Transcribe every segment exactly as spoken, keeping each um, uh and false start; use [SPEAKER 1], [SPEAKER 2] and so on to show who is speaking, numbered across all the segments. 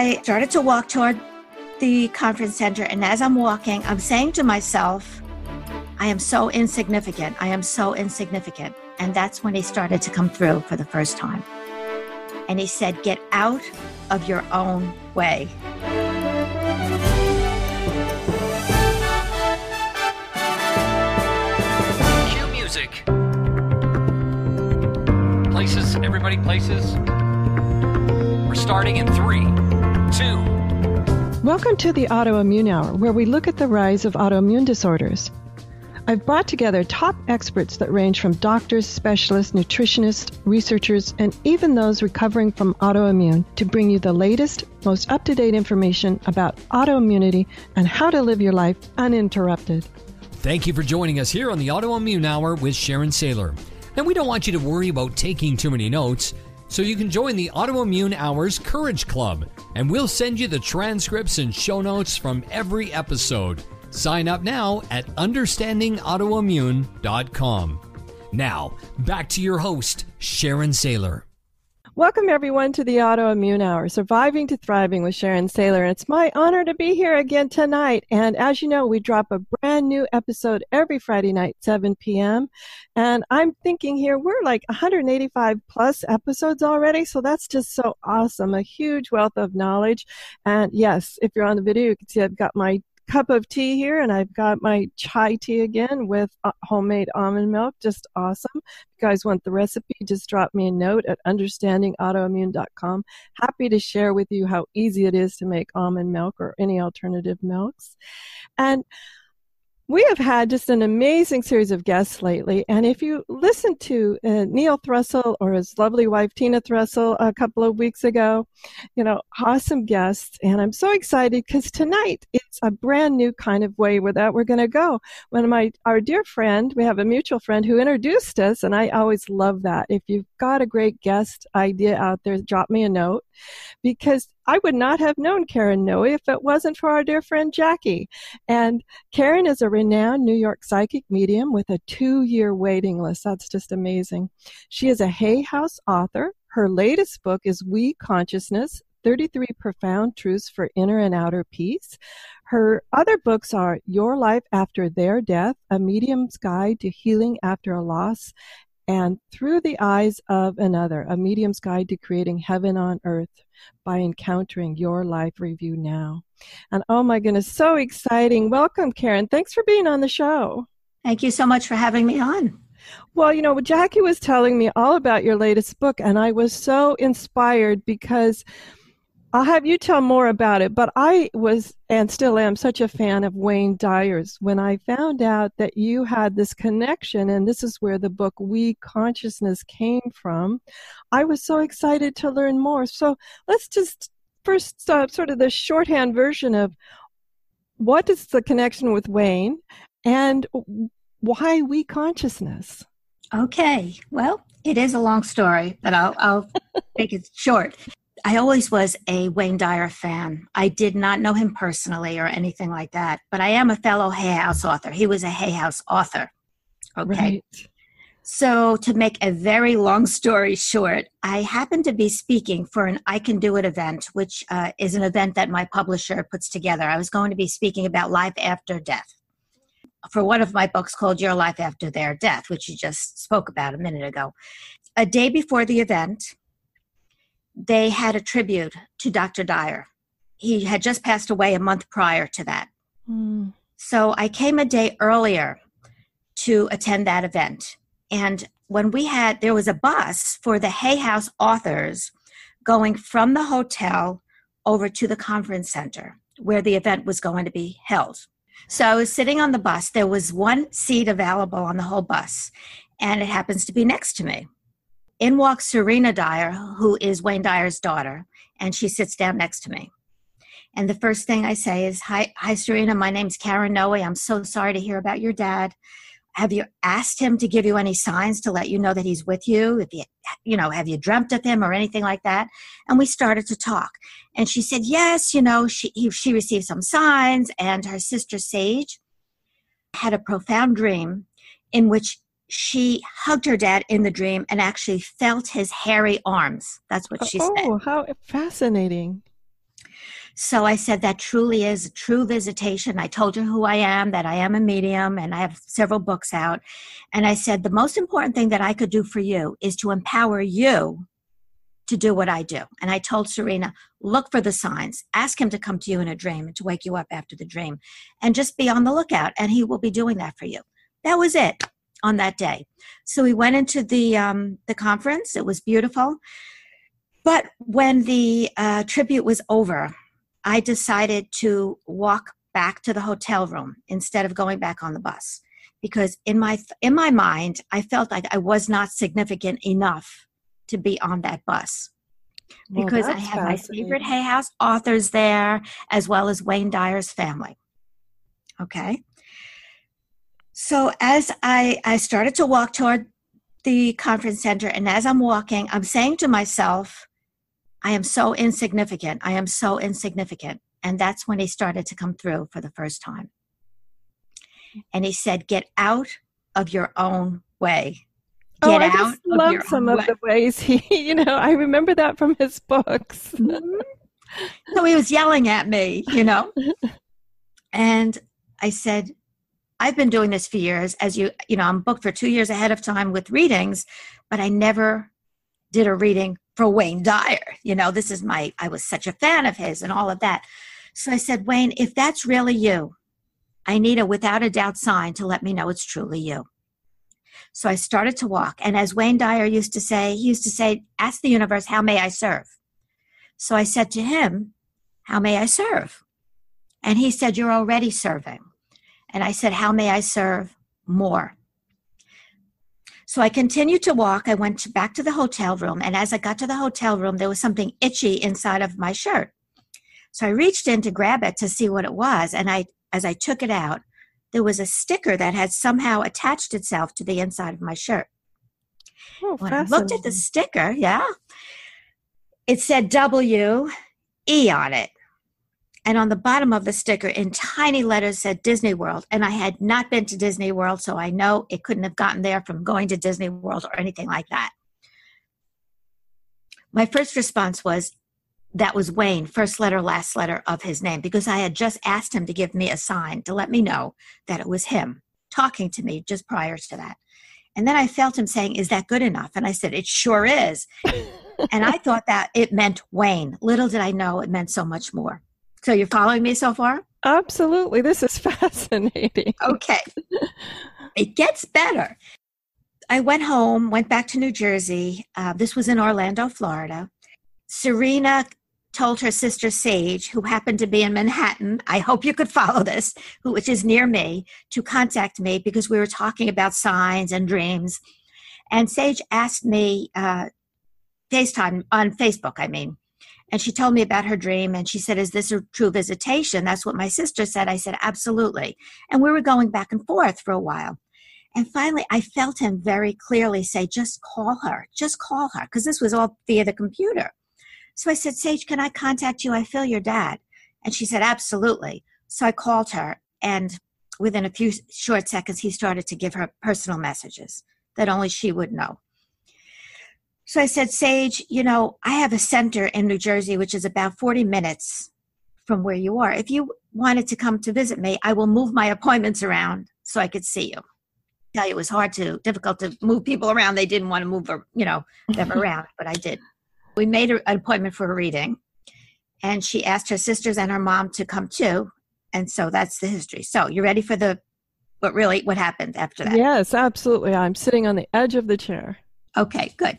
[SPEAKER 1] I started to walk toward the conference center, and as I'm walking, I'm saying to myself, I am so insignificant. I am so insignificant. And that's when he started to come through for the first time. And he said, get out of your own way.
[SPEAKER 2] Cue music. Places, everybody, places. We're starting in three, two.
[SPEAKER 3] Welcome to the Autoimmune Hour, where we look at the rise of autoimmune disorders. I've brought together top experts that range from doctors, specialists, nutritionists, researchers, and even those recovering from autoimmune to bring you the latest, most up-to-date information about autoimmunity and how to live your life uninterrupted.
[SPEAKER 2] Thank you for joining us here on the Autoimmune Hour with Sharon Saylor. And we don't want you to worry about taking too many notes, so you can join the Autoimmune Hour's Courage Club, and we'll send you the transcripts and show notes from every episode. Sign up now at understanding autoimmune dot com. Now, back to your host, Sharon Saylor.
[SPEAKER 3] Welcome, everyone, to the Autoimmune Hour, Surviving to Thriving with Sharon Saylor. And it's my honor to be here again tonight. And as you know, we drop a brand new episode every Friday night, seven p.m. And I'm thinking here, we're like one hundred eighty-five plus episodes already. So that's just so awesome. A huge wealth of knowledge. And yes, if you're on the video, you can see I've got my cup of tea here, and I've got my chai tea again with uh, homemade almond milk. Just awesome. If you guys want the recipe, just drop me a note at understanding autoimmune dot com. Happy to share with you how easy it is to make almond milk or any alternative milks. And we have had just an amazing series of guests lately, and if you listen to uh, Neil Thressel or his lovely wife Tina Thressel a couple of weeks ago, you know, awesome guests, and I'm so excited because tonight it's a brand new kind of way where that we're going to go. When my our dear friend, we have a mutual friend who introduced us, and I always love that. If you've got a great guest idea out there, drop me a note, because I would not have known Karen Noe if it wasn't for our dear friend Jackie. And Karen is a renowned New York psychic medium with a two-year waiting list. That's just amazing. She is a Hay House author. Her latest book is We Consciousness, thirty-three Profound Truths for Inner and Outer Peace. Her other books are Your Life After Their Death, A Medium's Guide to Healing After a Loss, and Through the Eyes of Another, A Medium's Guide to Creating Heaven on Earth by Encountering Your Life Review Now. And oh my goodness, so exciting. Welcome, Karen. Thanks for being on the show.
[SPEAKER 1] Thank you so much for having me on.
[SPEAKER 3] Well, you know, Jackie was telling me all about your latest book, and I was so inspired because I'll have you tell more about it, but I was, and still am, such a fan of Wayne Dyer's. When I found out that you had this connection, and this is where the book We Consciousness came from, I was so excited to learn more. So let's just first uh, sort of the shorthand version of what is the connection with Wayne and why We Consciousness?
[SPEAKER 1] Okay, well, it is a long story, but I'll, I'll make it short. I always was a Wayne Dyer fan. I did not know him personally or anything like that, but I am a fellow Hay House author. He was a Hay House author. Okay.
[SPEAKER 3] Right.
[SPEAKER 1] So to make a very long story short, I happened to be speaking for an I Can Do It event, which uh, is an event that my publisher puts together. I was going to be speaking about life after death for one of my books called Your Life After Their Death, which you just spoke about a minute ago. A day before the event, they had a tribute to Doctor Dyer. He had just passed away a month prior to that.
[SPEAKER 3] Mm.
[SPEAKER 1] So I came a day earlier to attend that event. And when we had, there was a bus for the Hay House authors going from the hotel over to the conference center where the event was going to be held. So I was sitting on the bus. There was one seat available on the whole bus, and it happens to be next to me. In walks Serena Dyer, who is Wayne Dyer's daughter, and she sits down next to me. And the first thing I say is, hi, hi, Serena, my name's Karen Noe. I'm so sorry to hear about your dad. Have you asked him to give you any signs to let you know that he's with you? If you, you know, have you dreamt of him or anything like that? And we started to talk. And she said, yes, you know, she, he, she received some signs, and her sister Sage had a profound dream in which she hugged her dad in the dream and actually felt his hairy arms. That's what she
[SPEAKER 3] oh,
[SPEAKER 1] said.
[SPEAKER 3] Oh, how fascinating.
[SPEAKER 1] So I said, that truly is a true visitation. I told her who I am, that I am a medium, and I have several books out. And I said, the most important thing that I could do for you is to empower you to do what I do. And I told Serena, look for the signs. Ask him to come to you in a dream and to wake you up after the dream. And just be on the lookout, and he will be doing that for you. That was it on that day. So we went into the um, the conference. It was beautiful. But when the uh, tribute was over, I decided to walk back to the hotel room instead of going back on the bus. Because in my in my mind, I felt like I was not significant enough to be on that bus.
[SPEAKER 3] Well,
[SPEAKER 1] because I had my favorite Hay House authors there, as well as Wayne Dyer's family. Okay. So as I, I started to walk toward the conference center, and as I'm walking, I'm saying to myself, I am so insignificant. I am so insignificant. And that's when he started to come through for the first time. And he said, get out of your own way. Get
[SPEAKER 3] oh, I
[SPEAKER 1] out
[SPEAKER 3] just
[SPEAKER 1] of
[SPEAKER 3] love
[SPEAKER 1] your
[SPEAKER 3] some
[SPEAKER 1] own
[SPEAKER 3] of
[SPEAKER 1] way.
[SPEAKER 3] the ways he, you know, I remember that from his books.
[SPEAKER 1] Mm-hmm. So he was yelling at me, you know, and I said, I've been doing this for years. As you, you know, I'm booked for two years ahead of time with readings, but I never did a reading for Wayne Dyer. You know, this is my, I was such a fan of his and all of that. So I said, Wayne, if that's really you, I need a without a doubt sign to let me know it's truly you. So I started to walk. And as Wayne Dyer used to say, he used to say, ask the universe, how may I serve? So I said to him, how may I serve? And he said, you're already serving. And I said, how may I serve more? So I continued to walk. I went to, back to the hotel room. And as I got to the hotel room, there was something itchy inside of my shirt. So I reached in to grab it to see what it was. And I, as I took it out, there was a sticker that had somehow attached itself to the inside of my shirt.
[SPEAKER 3] Oh,
[SPEAKER 1] when I looked at the sticker, yeah, it said W E on it. And on the bottom of the sticker in tiny letters said Disney World. And I had not been to Disney World, so I know it couldn't have gotten there from going to Disney World or anything like that. My first response was, that was Wayne, first letter, last letter of his name, because I had just asked him to give me a sign to let me know that it was him talking to me just prior to that. And then I felt him saying, is that good enough? And I said, it sure is. And I thought that it meant Wayne. Little did I know it meant so much more. So you're following me so far?
[SPEAKER 3] Absolutely. This is fascinating.
[SPEAKER 1] Okay. It gets better. I went home, went back to New Jersey. Uh, this was in Orlando, Florida. Serena told her sister Sage, who happened to be in Manhattan, I hope you could follow this, who, which is near me, to contact me because we were talking about signs and dreams. And Sage asked me, uh, FaceTime, on Facebook, I mean, and she told me about her dream, and she said, is this a true visitation? That's what my sister said. I said, absolutely. And we were going back and forth for a while. And finally, I felt him very clearly say, just call her, just call her, because this was all via the computer. So I said, Sage, can I contact you? I feel your dad. And she said, absolutely. So I called her, and within a few short seconds, he started to give her personal messages that only she would know. So I said, Sage, you know, I have a center in New Jersey, which is about forty minutes from where you are. If you wanted to come to visit me, I will move my appointments around so I could see you. I tell you, it was hard to, difficult to move people around. They didn't want to move, you know, them around, but I did. We made an appointment for a reading, and she asked her sisters and her mom to come too. And so that's the history. So you ready for the, what really, what happened after that?
[SPEAKER 3] Yes, absolutely. I'm sitting on the edge of the chair.
[SPEAKER 1] Okay, good.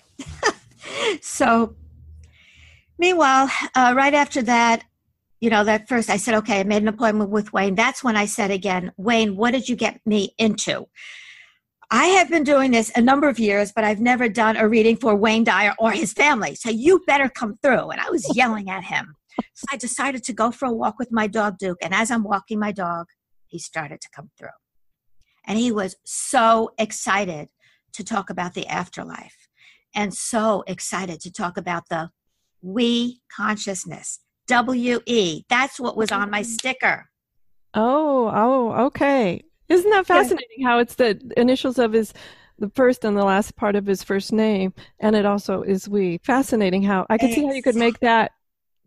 [SPEAKER 1] So meanwhile, uh, right after that, you know, that first I said, okay, I made an appointment with Wayne. That's when I said again, Wayne, what did you get me into? I have been doing this a number of years, but I've never done a reading for Wayne Dyer or his family. So you better come through. And I was yelling at him. So I decided to go for a walk with my dog, Duke. And as I'm walking my dog, he started to come through. And he was so excited to talk about the afterlife and so excited to talk about the we consciousness, W E. That's what was on my sticker.
[SPEAKER 3] Oh, oh, okay. Isn't that fascinating how it's the initials of his, the first and the last part of his first name, and it also is we. Fascinating how, I can see how you could make that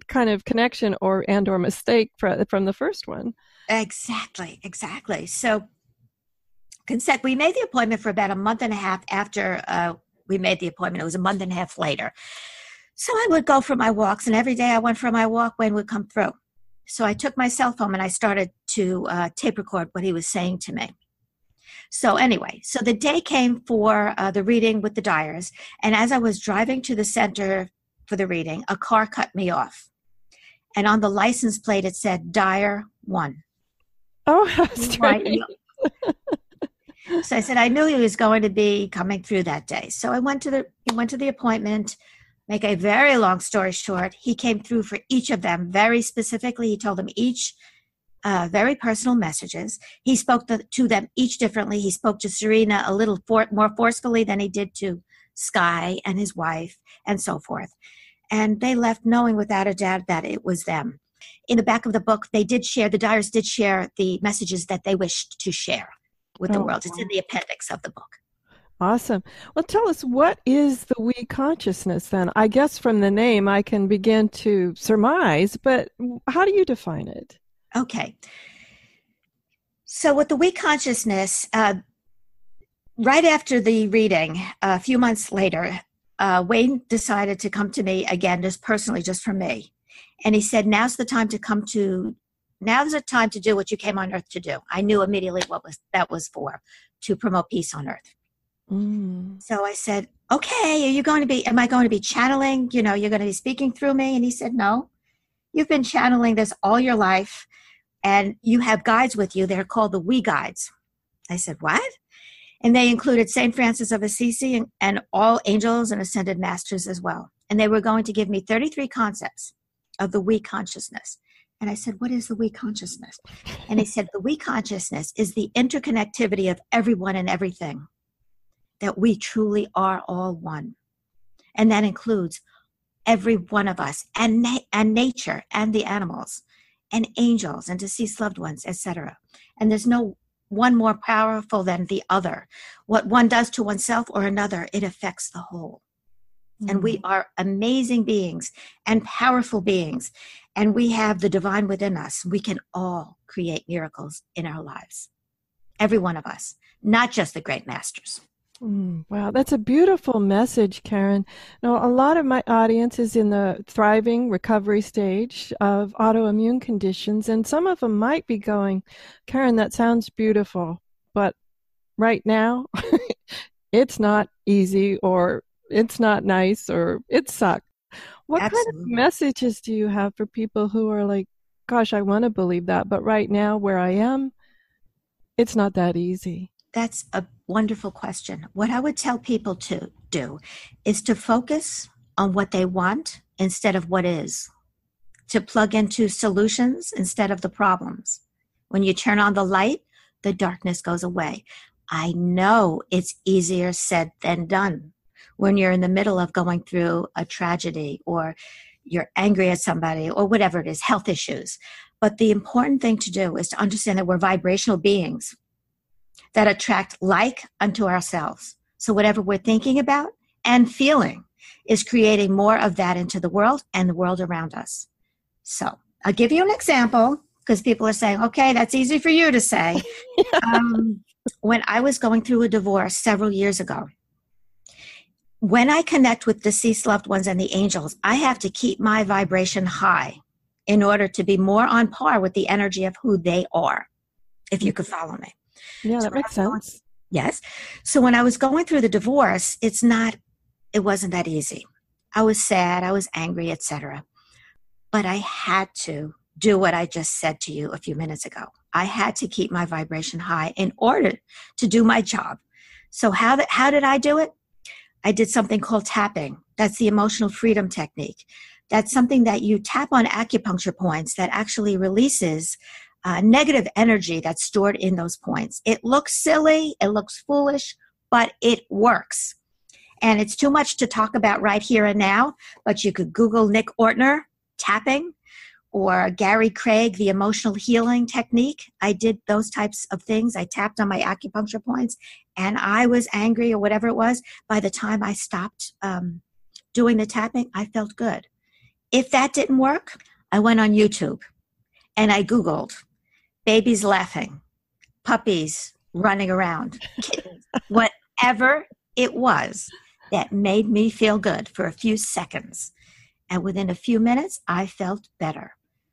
[SPEAKER 3] kind of connection or and or mistake for, from the first one.
[SPEAKER 1] Exactly, exactly. So consent, we made the appointment for about a month and a half after uh, we made the appointment. It was a month and a half later. So I would go for my walks, and every day I went for my walk, Wayne would come through. So I took my cell phone and I started to uh, tape record what he was saying to me. So anyway, so the day came for uh, the reading with the Dyers, and as I was driving to the center for the reading, a car cut me off. And on the license plate, it said Dyer one.
[SPEAKER 3] Oh, that's strange.
[SPEAKER 1] So I said, I knew he was going to be coming through that day. So I went to the went to the appointment. Make a very long story short, he came through for each of them very specifically. He told them each uh, very personal messages. He spoke to, to them each differently. He spoke to Serena a little for, more forcefully than he did to Sky and his wife and so forth. And they left knowing without a doubt that it was them. In the back of the book, they did share, the Dyers did share the messages that they wished to share with the
[SPEAKER 3] Oh,
[SPEAKER 1] world. It's in the appendix of the book.
[SPEAKER 3] awesome. Well, tell us, what is the we consciousness then? I guess from the name I can begin to surmise, but how do you define it?
[SPEAKER 1] Okay. So with the we consciousness, uh, right after the reading, a few months later, uh, Wayne decided to come to me again, just personally, just for me. And he said, now's the time to come to Now's the time to do what you came on earth to do. I knew immediately what was that was for, to promote peace on earth.
[SPEAKER 3] Mm.
[SPEAKER 1] So I said, okay, are you going to be, am I going to be channeling? You know, you're going to be speaking through me? And he said, no, you've been channeling this all your life, and you have guides with you. They're called the We Guides. I said, what? And they included Saint Francis of Assisi and, and all angels and ascended masters as well. And they were going to give me thirty-three concepts of the we consciousness. And I said, what is the we consciousness? And he said, the we consciousness is the interconnectivity of everyone and everything, that we truly are all one. And that includes every one of us, and, na- and nature, and the animals, and angels, and deceased loved ones, et cetera. And there's no one more powerful than the other. What one does to oneself or another, it affects the whole. And we are amazing beings and powerful beings. And we have the divine within us. We can all create miracles in our lives. Every one of us, not just the great masters.
[SPEAKER 3] Mm, wow, that's a beautiful message, Karen. Now, a lot of my audience is in the thriving recovery stage of autoimmune conditions, and some of them might be going, Karen, that sounds beautiful, but right now, it's not easy, or it's not nice, or it sucks. What
[SPEAKER 1] Absolutely.
[SPEAKER 3] kind of messages do you have for people who are like, gosh, I want to believe that, but right now where I am, it's not that easy?
[SPEAKER 1] That's a wonderful question. What I would tell people to do is to focus on what they want instead of what is, to plug into solutions instead of the problems. When you turn on the light, the darkness goes away. I know it's easier said than done when you're in the middle of going through a tragedy, or you're angry at somebody, or whatever it is, health issues. But the important thing to do is to understand that we're vibrational beings that attract like unto ourselves. So whatever we're thinking about and feeling is creating more of that into the world and the world around us. So I'll give you an example, because people are saying, okay, that's easy for you to say. um, when I was going through a divorce several years ago, when I connect with deceased loved ones and the angels, I have to keep my vibration high in order to be more on par with the energy of who they are, if you could follow me.
[SPEAKER 3] Yeah,
[SPEAKER 1] So
[SPEAKER 3] that makes
[SPEAKER 1] when I was
[SPEAKER 3] sense.
[SPEAKER 1] going- yes. So when I was going through the divorce, it's not, it wasn't that easy. I was sad, I was angry, et cetera. But I had to do what I just said to you a few minutes ago. I had to keep my vibration high in order to do my job. So how, the, how did I do it? I did something called tapping. That's the emotional freedom technique. That's something that you tap on acupuncture points that actually releases uh, negative energy that's stored in those points. It looks silly, it looks foolish, but it works. And it's too much to talk about right here and now, but you could Google Nick Ortner tapping, or Gary Craig, the emotional healing technique. I did those types of things. I tapped on my acupuncture points, and I was angry or whatever it was. By the time I stopped um, doing the tapping, I felt good. If that didn't work, I went on YouTube and I Googled babies laughing, puppies running around, kittens, whatever it was that made me feel good for a few seconds. And within a few minutes, I felt better.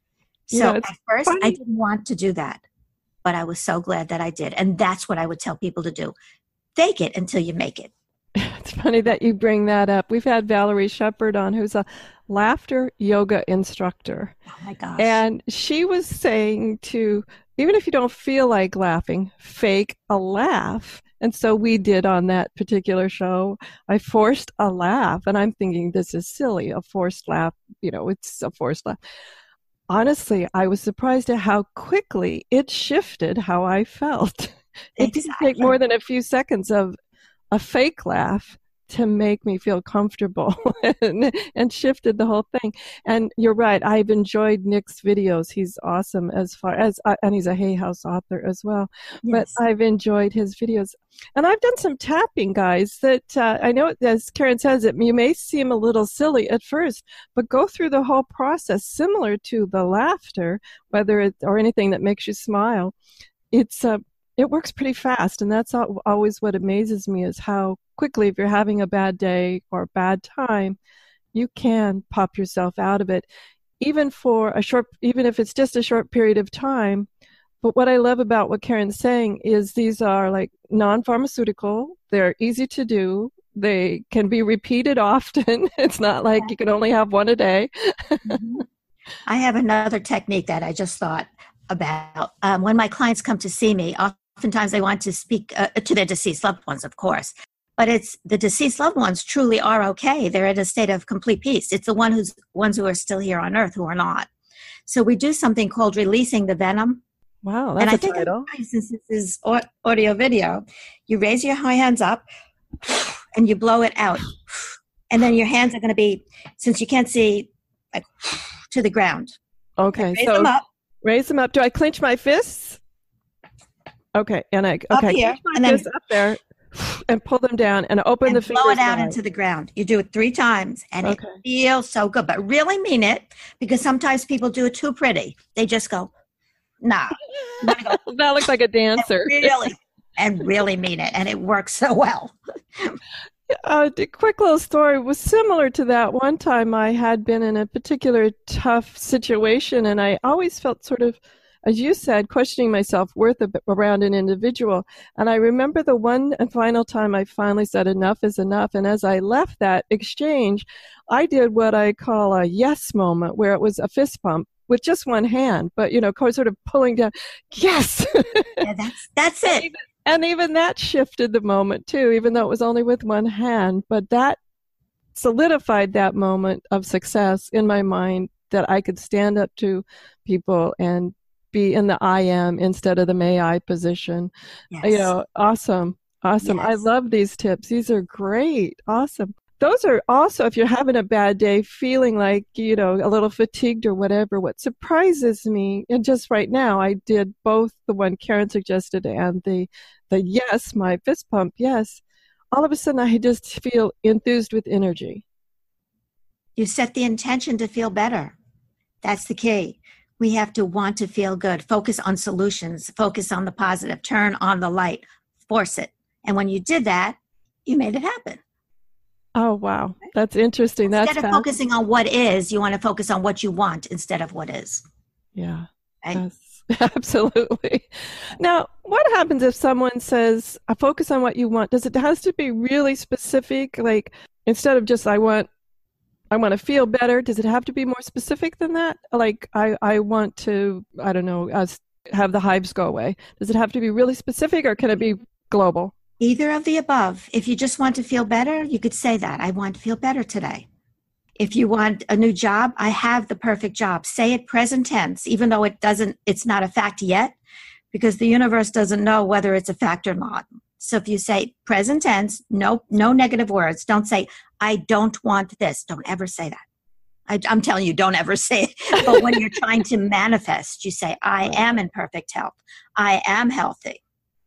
[SPEAKER 1] So
[SPEAKER 3] Yeah,
[SPEAKER 1] at
[SPEAKER 3] it's
[SPEAKER 1] first,
[SPEAKER 3] funny.
[SPEAKER 1] I didn't want to do that, but I was so glad that I did. And that's what I would tell people to do. Fake it until you make it.
[SPEAKER 3] It's funny that you bring that up. We've had Valerie Shepard on, who's a laughter yoga instructor.
[SPEAKER 1] Oh my gosh.
[SPEAKER 3] And she was saying to, even if you don't feel like laughing, fake a laugh. And so we did on that particular show. I forced a laugh, and I'm thinking, this is silly, a forced laugh. You know, it's a forced laugh. Honestly, I was surprised at how quickly it shifted how I felt. It didn't
[SPEAKER 1] Exactly.
[SPEAKER 3] take more than a few seconds of a fake laugh to make me feel comfortable and, and shifted the whole thing. And you're right. I've enjoyed Nick's videos. He's awesome as far as, uh, and he's a Hay House author as well.
[SPEAKER 1] Yes.
[SPEAKER 3] But I've enjoyed his videos. And I've done some tapping, guys, that uh, I know, as Karen says, it you may seem a little silly at first, but go through the whole process similar to the laughter, whether it or anything that makes you smile. It's uh, it works pretty fast, and that's al- always what amazes me is how quickly, if you're having a bad day or a bad time, you can pop yourself out of it, even for a short, even if it's just a short period of time. But what I love about what Karen's saying is these are like non-pharmaceutical. They're easy to do. They can be repeated often. It's not like you can only have one a day.
[SPEAKER 1] Mm-hmm. I have another technique that I just thought about. Um, when my clients come to see me, oftentimes they want to speak uh, to their deceased loved ones, of course. But it's the deceased loved ones truly are okay. They're in a state of complete peace. It's the one who's, ones who are still here on earth who are not. So we do something called releasing the venom.
[SPEAKER 3] Wow, that's
[SPEAKER 1] and I
[SPEAKER 3] a
[SPEAKER 1] think
[SPEAKER 3] title.
[SPEAKER 1] Since this is audio video, you raise your high hands up and you blow it out. And then your hands are going to be, since you can't see, like to the ground.
[SPEAKER 3] Okay,
[SPEAKER 1] Raise
[SPEAKER 3] so
[SPEAKER 1] them up.
[SPEAKER 3] Raise them up. Do I clench my fists? Okay, and I
[SPEAKER 1] Up
[SPEAKER 3] okay,
[SPEAKER 1] here,
[SPEAKER 3] clench my
[SPEAKER 1] and then-
[SPEAKER 3] fists up there, and pull them down, and open
[SPEAKER 1] and
[SPEAKER 3] the
[SPEAKER 1] blow
[SPEAKER 3] fingers
[SPEAKER 1] it out
[SPEAKER 3] wide.
[SPEAKER 1] into the ground. You do it three times, and
[SPEAKER 3] Okay.
[SPEAKER 1] it feels so good. But really mean it, because sometimes people do it too pretty. They just go, nah. You wanna go,
[SPEAKER 3] That looks like a dancer.
[SPEAKER 1] really, and really mean it, and it works so well.
[SPEAKER 3] Uh, a quick little story was similar to that. One time I had been in a particular tough situation, and I always felt sort of, as you said, questioning my self-worth around an individual. And I remember the one and final time I finally said enough is enough. And as I left that exchange, I did what I call a yes moment, where it was a fist pump with just one hand, but, you know, sort of pulling down, yes!
[SPEAKER 1] Yeah, that's that's it.
[SPEAKER 3] And even that shifted the moment too, even though it was only with one hand. But that solidified that moment of success in my mind, that I could stand up to people and be in the I am instead of the may I position.
[SPEAKER 1] Yes.
[SPEAKER 3] You know, awesome. Awesome. I
[SPEAKER 1] Yes.
[SPEAKER 3] love these tips. These are great. Awesome. Those are also, if you're having a bad day, feeling like, you know, a little fatigued or whatever, what surprises me, and just right now, I did both the one Karen suggested and the, the yes, my fist pump, yes. All of a sudden, I just feel enthused with energy.
[SPEAKER 1] You set the intention to feel better. That's the key. We have to want to feel good. Focus on solutions. Focus on the positive. Turn on the light. Force it. And when you did that, you made it happen.
[SPEAKER 3] Oh, wow. That's interesting. That's
[SPEAKER 1] Instead of
[SPEAKER 3] fast.
[SPEAKER 1] focusing on what is, you want to focus on what you want instead of what is.
[SPEAKER 3] Yeah.
[SPEAKER 1] Right?
[SPEAKER 3] Yes, absolutely. Now, what happens if someone says, I focus on what you want? Does it has to be really specific? Like, instead of just, I want, I want to feel better, does it have to be more specific than that? Like, I, I want to, I don't know, uh, have the hives go away. Does it have to be really specific, or can it be global?
[SPEAKER 1] Either of the above. If you just want to feel better, you could say that. I want to feel better today. If you want a new job, I have the perfect job. Say it present tense, even though it doesn't, it's not a fact yet, because the universe doesn't know whether it's a fact or not. So if you say present tense, no, no negative words. Don't say, I don't want this. Don't ever say that. I, I'm telling you, don't ever say it. But when you're trying to manifest, you say, I am in perfect health. I am healthy.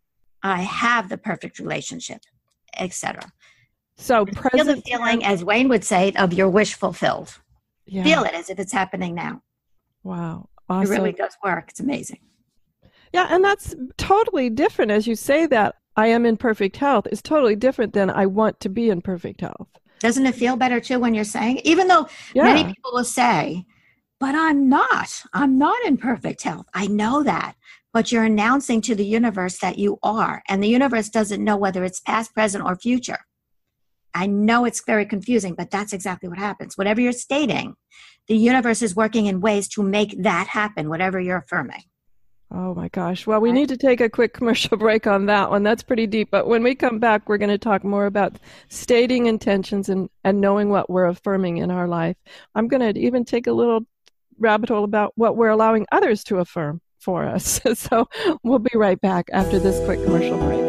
[SPEAKER 1] I have the perfect relationship, et cetera.
[SPEAKER 3] So
[SPEAKER 1] Feel the
[SPEAKER 3] present
[SPEAKER 1] feeling, as Wayne would say, of your wish fulfilled.
[SPEAKER 3] Yeah.
[SPEAKER 1] Feel it as if it's happening now.
[SPEAKER 3] Wow. Awesome.
[SPEAKER 1] It really does work. It's amazing.
[SPEAKER 3] Yeah, and that's totally different. As you say that, I am in perfect health is totally different than I want to be in perfect health.
[SPEAKER 1] Doesn't it feel better too when you're saying, even though
[SPEAKER 3] Yeah.
[SPEAKER 1] many people will say, but I'm not, I'm not in perfect health. I know that, but you're announcing to the universe that you are, and the universe doesn't know whether it's past, present, or future. I know it's very confusing, but that's exactly what happens. Whatever you're stating, the universe is working in ways to make that happen, whatever you're affirming.
[SPEAKER 3] Oh my gosh. Well, we need to take a quick commercial break on that one. That's pretty deep. But when we come back, we're going to talk more about stating intentions and, and knowing what we're affirming in our life. I'm going to even take a little rabbit hole about what we're allowing others to affirm for us. So we'll be right back after this quick commercial break.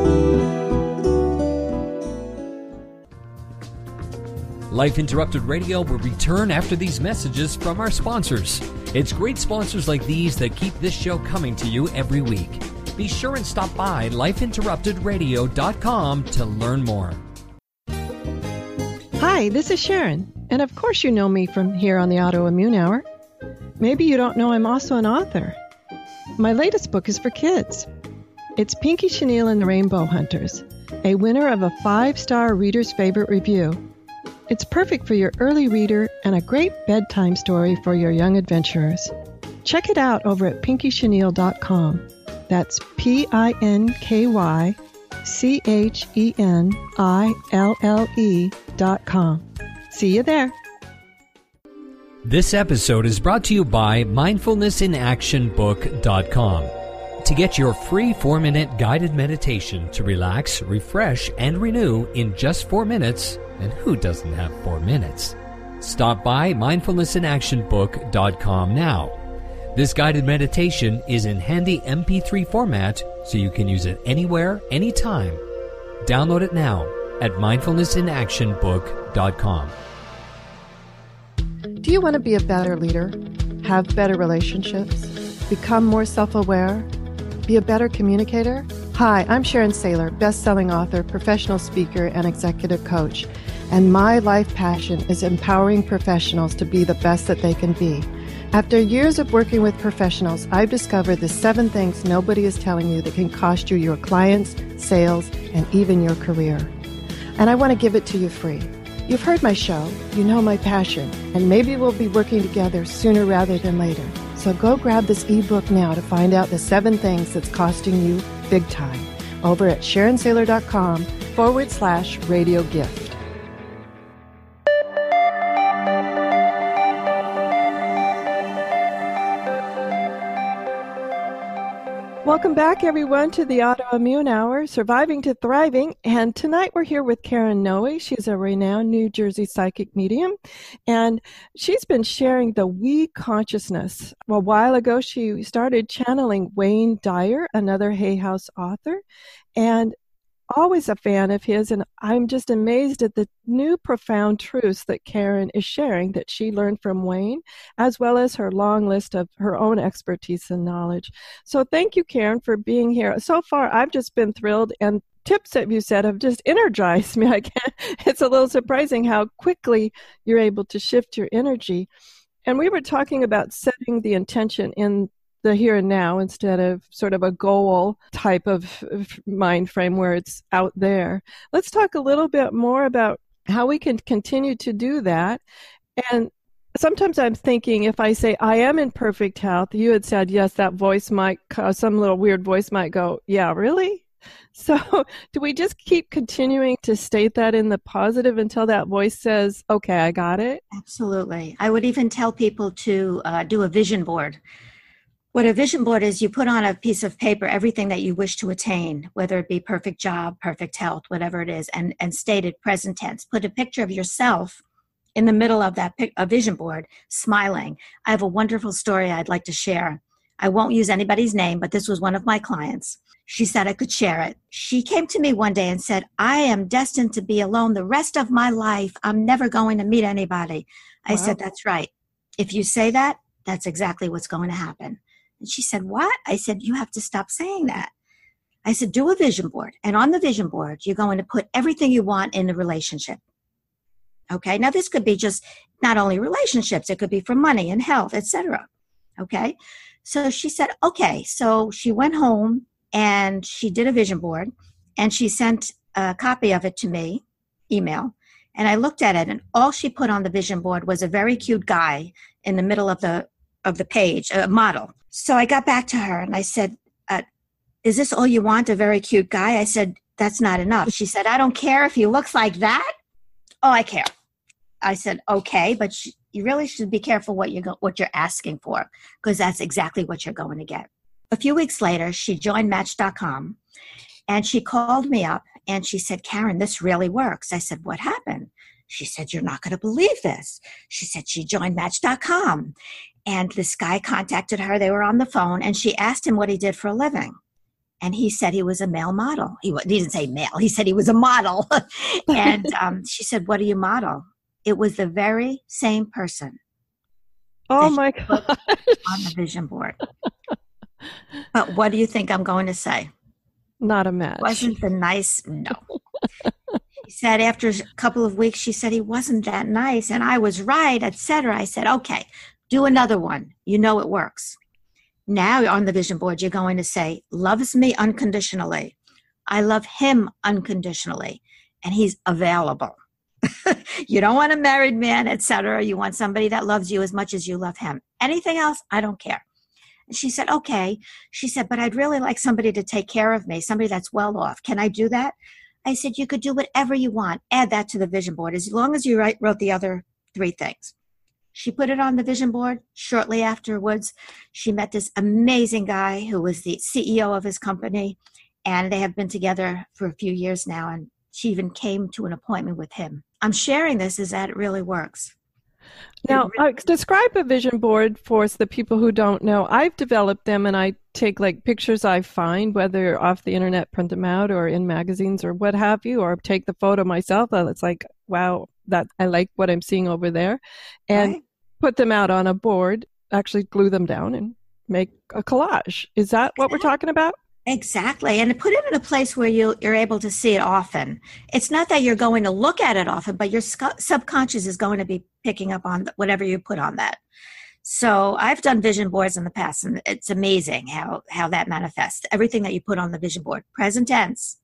[SPEAKER 2] Life Interrupted Radio will return after these messages from our sponsors. It's great sponsors like these that keep this show coming to you every week. Be sure and stop by life interrupted radio dot com to learn more.
[SPEAKER 3] Hi, this is Sharon. And of course you know me from here on the Autoimmune Hour. Maybe you don't know I'm also an author. My latest book is for kids. It's Pinky Chenille and the Rainbow Hunters, a winner of a five-star Reader's Favorite Review. It's perfect for your early reader and a great bedtime story for your young adventurers. Check it out over at pinky chenille dot com. That's P I N K Y C H E N I L L E dot com. See you there.
[SPEAKER 2] This episode is brought to you by mindfulness in action book dot com. To get your free four-minute guided meditation to relax, refresh, and renew in just four minutes, and who doesn't have four minutes? Stop by mindfulness in action book dot com now. This guided meditation is in handy M P three format, so you can use it anywhere, anytime. Download it now at mindfulness in action book dot com.
[SPEAKER 3] Do you want to be a better leader, have better relationships, become more self-aware, be a better communicator? Hi, I'm Sharon Saylor, best-selling author, professional speaker, and executive coach. And my life passion is empowering professionals to be the best that they can be. After years of working with professionals, I've discovered the seven things nobody is telling you that can cost you your clients, sales, and even your career. And I want to give it to you free. You've heard my show, you know my passion, and maybe we'll be working together sooner rather than later. So go grab this ebook now to find out the seven things that's costing you big time over at sharon saylor dot com forward slash radio gift. Welcome back, everyone, to the Autoimmune Hour, Surviving to Thriving. And tonight we're here with Karen Noe. She's a renowned New Jersey psychic medium, and she's been sharing the we consciousness. A while ago, she started channeling Wayne Dyer, another Hay House author, and always a fan of his, and I'm just amazed at the new profound truths that Karen is sharing that she learned from Wayne, as well as her long list of her own expertise and knowledge. So thank you, Karen, for being here. So far, I've just been thrilled, and tips that you said have just energized me. I can't, it's a little surprising how quickly you're able to shift your energy. And we were talking about setting the intention in the here and now instead of sort of a goal type of mind frame where it's out there. Let's talk a little bit more about how we can continue to do that. And sometimes I'm thinking if I say I am in perfect health, you had said, yes, that voice might, some little weird voice might go, yeah, really? So do we just keep continuing to state that in the positive until that voice says, okay, I got it?
[SPEAKER 1] Absolutely. I would even tell people to uh, do a vision board. What a vision board is, you put on a piece of paper everything that you wish to attain, whether it be perfect job, perfect health, whatever it is, and, and state it present tense. Put a picture of yourself in the middle of that pic- a vision board, smiling. I have a wonderful story I'd like to share. I won't use anybody's name, but this was one of my clients. She said I could share it. She came to me one day and said, I am destined to be alone the rest of my life. I'm never going to meet anybody. I wow. said, that's right. If you say that, that's exactly what's going to happen. And she said, what? I said, you have to stop saying that. I said, do a vision board. And on the vision board, you're going to put everything you want in a relationship. Okay. Now this could be just not only relationships, it could be for money and health, et cetera. Okay. So she said, okay. So she went home and she did a vision board and she sent a copy of it to me, email. And I looked at it and all she put on the vision board was a very cute guy in the middle of the, of the page, a model. So I got back to her and I said, uh, is this all you want? A very cute guy? I said, that's not enough. She said, I don't care if he looks like that. Oh, I care. I said, okay, but sh- you really should be careful what you're, go- what you're asking for, because that's exactly what you're going to get. A few weeks later, she joined Match dot com and she called me up and she said, Karen, this really works. I said, what happened? She said, you're not going to believe this. She said she joined Match dot com and this guy contacted her. They were on the phone and she asked him what he did for a living. And he said he was a male model. He, he didn't say male. He said he was a model. And um, she said, what do you model? It was the very same person.
[SPEAKER 3] Oh, my God.
[SPEAKER 1] On the vision board. But what do you think I'm going to say?
[SPEAKER 3] Not a match.
[SPEAKER 1] Wasn't the nice? No. She said after a couple of weeks, she said he wasn't that nice. And I was right, et cetera. I said, okay, do another one. You know it works. Now on the vision board, you're going to say, loves me unconditionally. I love him unconditionally. And he's available. You don't want a married man, et cetera. You want somebody that loves you as much as you love him. Anything else, I don't care. And she said, okay. She said, but I'd really like somebody to take care of me, somebody that's well off. Can I do that? I said, you could do whatever you want. Add that to the vision board as long as you write, wrote the other three things. She put it on the vision board. Shortly afterwards, she met this amazing guy who was the C E O of his company, and they have been together for a few years now, and she even came to an appointment with him. I'm sharing this is that it really works.
[SPEAKER 3] Now, uh, describe a vision board for the people who don't know. I've developed them, and I take like pictures I find, whether off the internet, print them out, or in magazines, or what have you, or take the photo myself. It's like, wow, that I like what I'm seeing over there, and right. Put them out on a board. Actually, glue them down and make a collage. Is that what we're talking about?
[SPEAKER 1] Exactly. And put it in a place where you, you're able to see it often. It's not that you're going to look at it often, but your sc- subconscious is going to be picking up on whatever you put on that. So I've done vision boards in the past, and it's amazing how, how that manifests. Everything that you put on the vision board, present tense.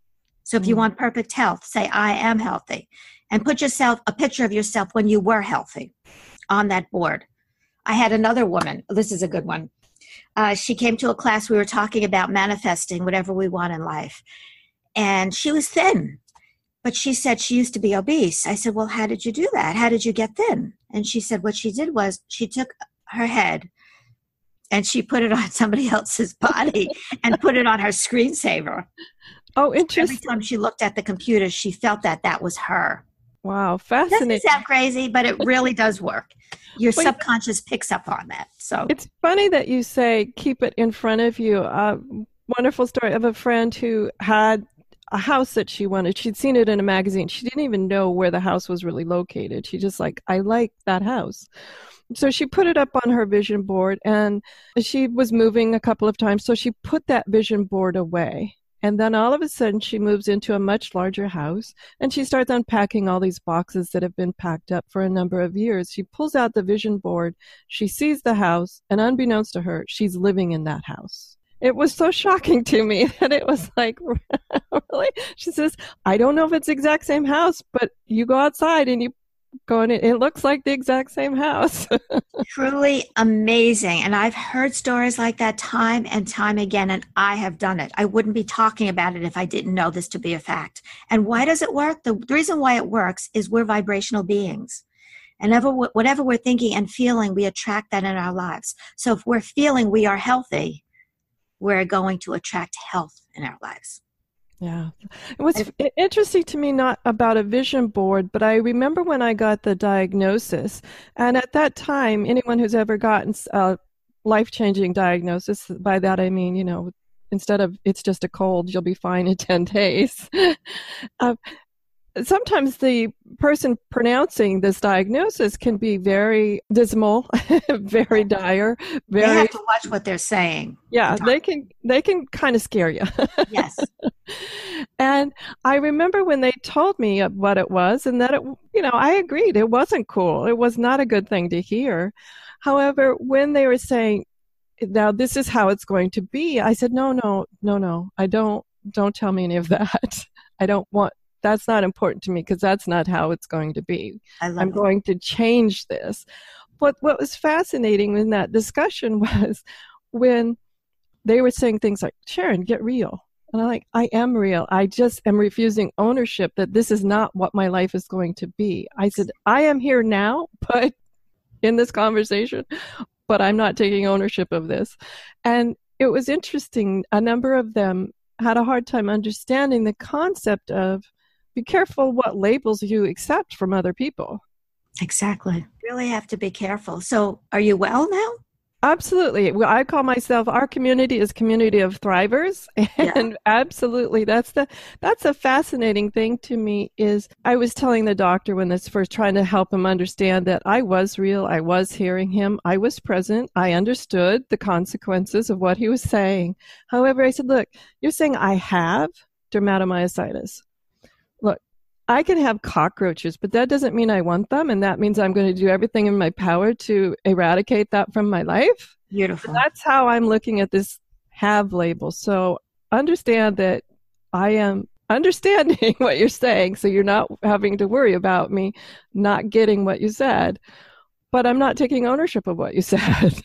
[SPEAKER 1] So if you want perfect health, say, I am healthy. And put yourself, a picture of yourself when you were healthy on that board. I had another woman. This is a good one. Uh, she came to a class. We were talking about manifesting whatever we want in life. And she was thin, but she said she used to be obese. I said, well, how did you do that? How did you get thin? And she said what she did was she took her head and she put it on somebody else's body and put it on her screensaver.
[SPEAKER 3] Oh, interesting.
[SPEAKER 1] Every time she looked at the computer, she felt that that was her.
[SPEAKER 3] Wow, fascinating.
[SPEAKER 1] Doesn't sound crazy, but it really does work. Your Wait, subconscious picks up on that. So
[SPEAKER 3] it's funny that you say keep it in front of you. Uh, wonderful story of a friend who had a house that she wanted. She'd seen it in a magazine. She didn't even know where the house was really located. She just like, I like that house. So she put it up on her vision board, and she was moving a couple of times. So she put that vision board away. And then all of a sudden she moves into a much larger house, and she starts unpacking all these boxes that have been packed up for a number of years. She pulls out the vision board, she sees the house, and unbeknownst to her, she's living in that house. It was so shocking to me that it was like, really? She says, I don't know if it's the exact same house, but you go outside and you go in, it looks like the exact same house.
[SPEAKER 1] Truly amazing. And I've heard stories like that time and time again, and I have done it. I wouldn't be talking about it if I didn't know this to be a fact. And why does it work? The, the reason why it works is we're vibrational beings. And ever, whatever we're thinking and feeling, we attract that in our lives. So if we're feeling we are healthy, we're going to attract health in our lives.
[SPEAKER 3] Yeah. It was interesting to me, not about a vision board, but I remember when I got the diagnosis. And at that time, anyone who's ever gotten a life-changing diagnosis, by that I mean, you know, instead of it's just a cold, you'll be fine in ten days. uh, sometimes the person pronouncing this diagnosis can be very dismal, very dire, very.
[SPEAKER 1] They have to watch what they're saying.
[SPEAKER 3] Yeah, they can. They can kind of scare you.
[SPEAKER 1] Yes.
[SPEAKER 3] And I remember when they told me what it was, and that it, you know, I agreed. It wasn't cool. It was not a good thing to hear. However, when they were saying, "Now this is how it's going to be," I said, "No, no, no, no. I don't. Don't tell me any of that. I don't want." That's not important to me because that's not how it's going to be.
[SPEAKER 1] I love
[SPEAKER 3] I'm
[SPEAKER 1] it.
[SPEAKER 3] going to change this. But what was fascinating in that discussion was when they were saying things like, Sharon, get real. And I'm like, I am real. I just am refusing ownership that this is not what my life is going to be. I said, I am here now, but in this conversation, but I'm not taking ownership of this. And it was interesting. A number of them had a hard time understanding the concept of be careful what labels you accept from other people.
[SPEAKER 1] Exactly. Really have to be careful. So are you well now?
[SPEAKER 3] Absolutely. Well, I call myself, our community is community of thrivers. And yeah. Absolutely. That's the, that's a fascinating thing to me is I was telling the doctor when this first trying to help him understand that I was real. I was hearing him. I was present. I understood the consequences of what he was saying. However, I said, look, you're saying I have dermatomyositis. Look, I can have cockroaches, but that doesn't mean I want them, and that means I'm going to do everything in my power to eradicate that from my life.
[SPEAKER 1] Beautiful.
[SPEAKER 3] And that's how I'm looking at this have label. So understand that I am understanding what you're saying, so you're not having to worry about me not getting what you said, but I'm not taking ownership of what you said.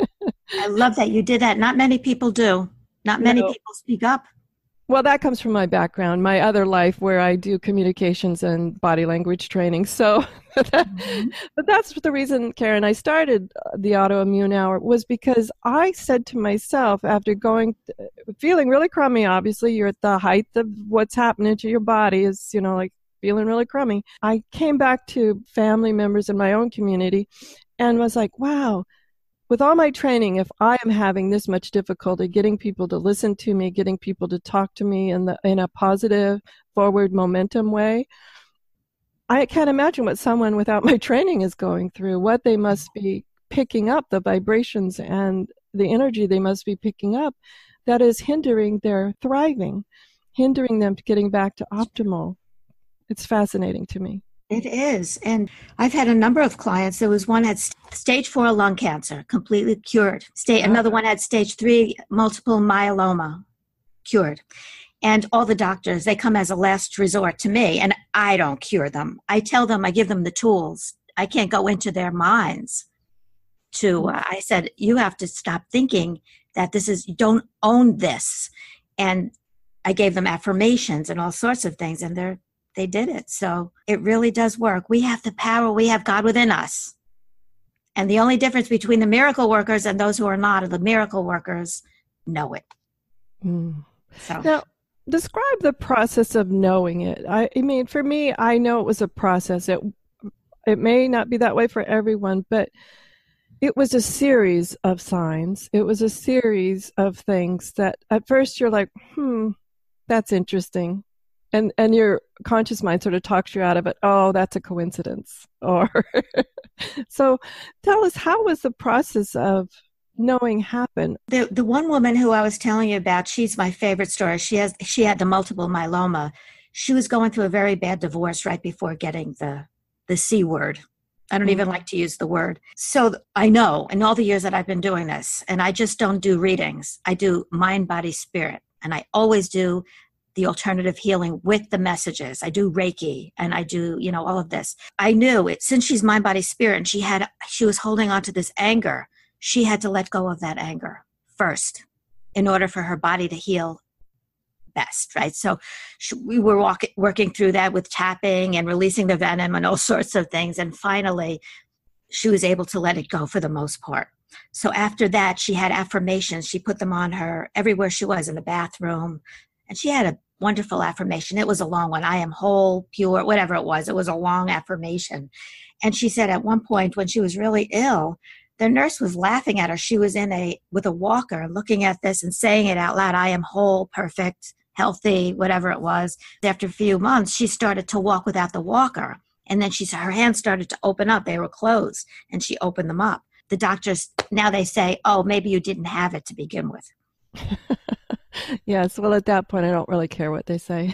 [SPEAKER 1] I love that you did that. Not many people do. Not many
[SPEAKER 3] no.
[SPEAKER 1] people speak up.
[SPEAKER 3] Well, that comes from my background, my other life where I do communications and body language training. So, that, mm-hmm. but that's the reason, Karen, I started the Autoimmune Hour was because I said to myself after going, feeling really crummy, obviously you're at the height of what's happening to your body is, you know, like feeling really crummy. I came back to family members in my own community and was like, wow, with all my training, if I am having this much difficulty getting people to listen to me, getting people to talk to me in the in a positive, forward momentum way, I can't imagine what someone without my training is going through, what they must be picking up, the vibrations and the energy they must be picking up that is hindering their thriving, hindering them to getting back to optimal. It's fascinating to me.
[SPEAKER 1] It is. And I've had a number of clients. There was one had stage four lung cancer, completely cured. Sta- another one had stage three multiple myeloma, cured. And all the doctors, they come as a last resort to me, and I don't cure them. I tell them, I give them the tools. I can't go into their minds to, uh, I said, you have to stop thinking that this is, you don't own this. And I gave them affirmations and all sorts of things, and they're they did it. So it really does work. We have the power. We have God within us. And the only difference between the miracle workers and those who are not are the miracle workers know it.
[SPEAKER 3] Mm.
[SPEAKER 1] So
[SPEAKER 3] now, describe the process of knowing it. I, I mean, for me, I know it was a process. It it may not be that way for everyone, but it was a series of signs. It was a series of things that at first you're like, hmm, that's interesting. And and your conscious mind sort of talks you out of it. Oh, that's a coincidence. Or so tell us, how was the process of knowing happen?
[SPEAKER 1] The the one woman who I was telling you about, she's my favorite story. She has she had the multiple myeloma. She was going through a very bad divorce right before getting the the C word. I don't mm-hmm. even like to use the word. So I know in all the years that I've been doing this, and I just don't do readings. I do mind, body, spirit. And I always do the alternative healing with the messages. I do Reiki and I do, you know, all of this. I knew it since she's mind, body, spirit, and she had, she was holding on to this anger. She had to let go of that anger first in order for her body to heal best, right? So she, we were walk, working through that with tapping and releasing the venom and all sorts of things. And finally, she was able to let it go for the most part. So after that, she had affirmations. She put them on her everywhere she was, in the bathroom. And she had a wonderful affirmation. It was a long one. I am whole, pure, whatever it was. It was a long affirmation. And she said at one point when she was really ill, the nurse was laughing at her. She was in a, with a walker looking at this and saying it out loud. I am whole, perfect, healthy, whatever it was. After a few months, she started to walk without the walker. And then she saw her hands started to open up. They were closed, and she opened them up. The doctors, now they say, oh, maybe you didn't have it to begin with.
[SPEAKER 3] Yes, well, at that point, I don't really care what they say.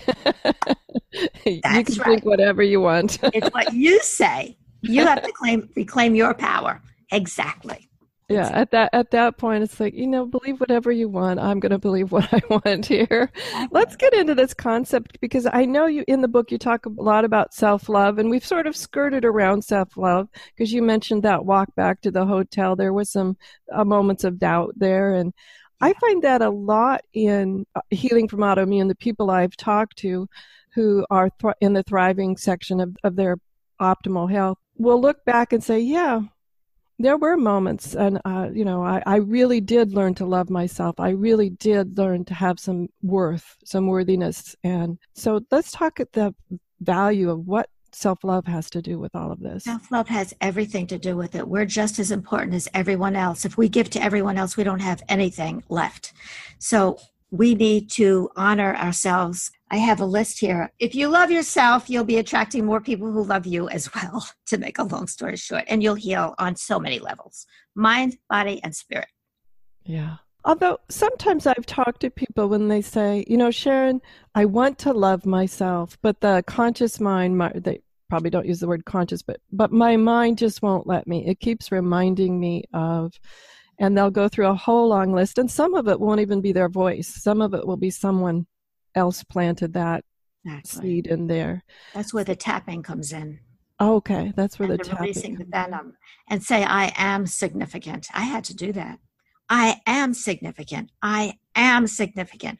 [SPEAKER 3] You
[SPEAKER 1] That's
[SPEAKER 3] can
[SPEAKER 1] right.
[SPEAKER 3] think whatever you want.
[SPEAKER 1] It's what you say. You have to claim reclaim your power. Exactly.
[SPEAKER 3] Yeah, at that at that point, it's like, you know, believe whatever you want. I'm going to believe what I want here. Let's get into this concept, because I know you in the book you talk a lot about self-love, and we've sort of skirted around self-love because you mentioned that walk back to the hotel. There was some uh, moments of doubt there, and I find that a lot in uh, Healing from Autoimmune. The people I've talked to who are th- in the thriving section of, of their optimal health will look back and say, yeah, there were moments, and uh, you know, I, I really did learn to love myself. I really did learn to have some worth, some worthiness. And so let's talk at the value of what self-love has to do with all of this.
[SPEAKER 1] Self-love has everything to do with it. We're just as important as everyone else. If we give to everyone else, we don't have anything left. So we need to honor ourselves. I have a list here. If you love yourself, you'll be attracting more people who love you as well, to make a long story short. And you'll heal on so many levels: mind, body, and spirit.
[SPEAKER 3] Yeah. Although sometimes I've talked to people when they say, you know, Sharon, I want to love myself, but the conscious mind, my, they probably don't use the word conscious, but but my mind just won't let me. It keeps reminding me of, and they'll go through a whole long list, and some of it won't even be their voice. Some of it will be someone else planted that
[SPEAKER 1] Exactly.
[SPEAKER 3] seed in there.
[SPEAKER 1] That's where the tapping comes in.
[SPEAKER 3] Okay, that's where
[SPEAKER 1] And
[SPEAKER 3] the
[SPEAKER 1] the
[SPEAKER 3] tapping
[SPEAKER 1] releasing the
[SPEAKER 3] comes in.
[SPEAKER 1] venom and say, I am significant. I had to do that. I am significant. I am significant.